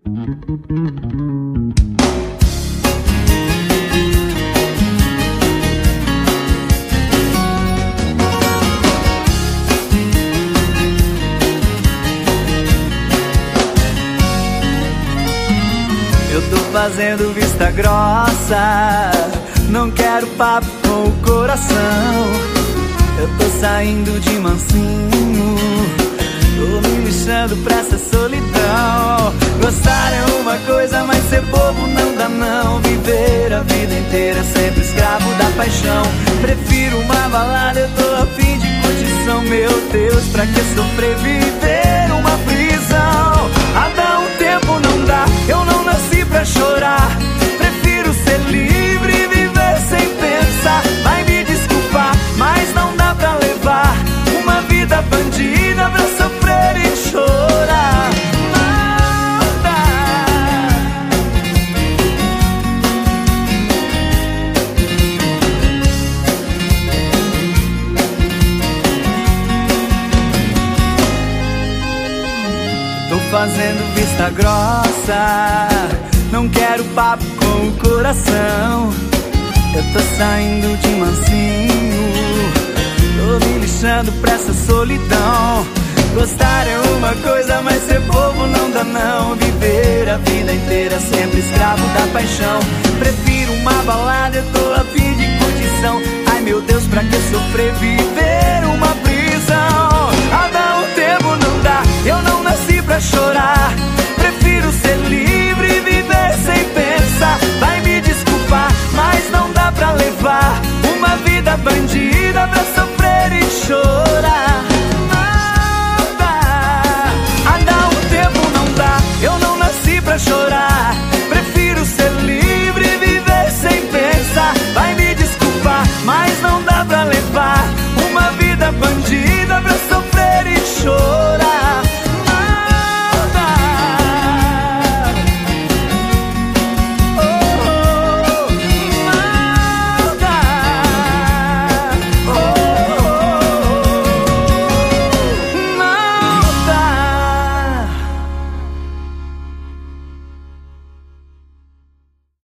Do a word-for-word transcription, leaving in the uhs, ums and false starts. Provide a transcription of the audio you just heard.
Eu tô fazendo vista grossa, não quero papo com o coração. Eu tô saindo de mansinho, tô me lixando pra essa solidão. Gostar é uma coisa, mas ser bobo não dá não. Viver a vida inteira sempre escravo da paixão. Prefiro uma balada, eu tô a fim de curtição. Meu Deus, pra que sofrer, viver uma prisão? A dar um tempo não dá, eu não nasci pra chorar. Prefiro ser livre e viver sem pensar. Vai me desculpar, mas não dá pra levar uma vida bandida pra sofrer e chorar. Não dá. Tô fazendo vista grossa, não quero papo com o coração. Eu tô saindo de mansinho, tô me lixando pra essa solidão. Gostar é uma coisa, mas ser bobo não dá não. Viver a vida inteira sempre escravo da paixão. Prefiro uma balada, eu tô a fim de curtição. Ai meu Deus, pra que sofrer, viver uma prisão? A dar um tempo não dá, eu não nasci pra chorar.